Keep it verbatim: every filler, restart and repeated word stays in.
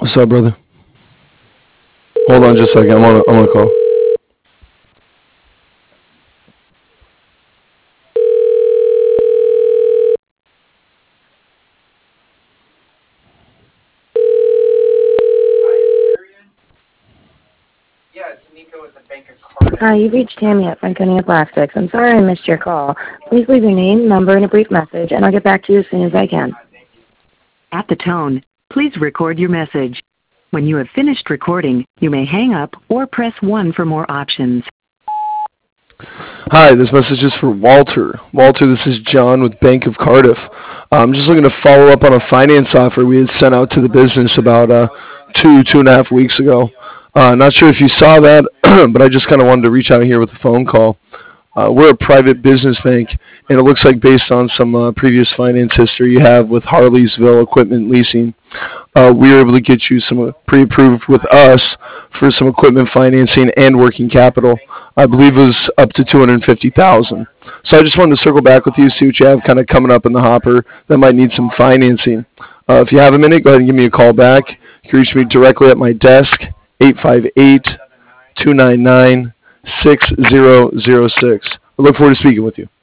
What's up, brother? Hold on just a second. I'm on a, I'm on a call. Hi, you've reached Tammy at Franconia Plastics. I'm sorry I missed your call. Please leave your name, number, and a brief message, and I'll get back to you as soon as I can. At the tone, please record your message. When you have finished recording, you may hang up or press one for more options. Hi, this message is for Walter. Walter, this is John with Bank of Cardiff. I'm just looking to follow up on a finance offer we had sent out to the business about uh, two, two and a half weeks ago. Uh, not sure if you saw that, but I just kind of wanted to reach out here with a phone call. Uh, we're a private business bank, and it looks like based on some uh, previous finance history you have with Harleysville Equipment Leasing, uh, we were able to get you some uh, pre-approved with us for some equipment financing and working capital. I believe it was up to two hundred fifty thousand dollars. So I just wanted to circle back with you, see what you have kind of coming up in the hopper that might need some financing. Uh, if you have a minute, go ahead and give me a call back. You can reach me directly at my desk, eight five eight, two nine nine, six zero zero six. I look forward to speaking with you.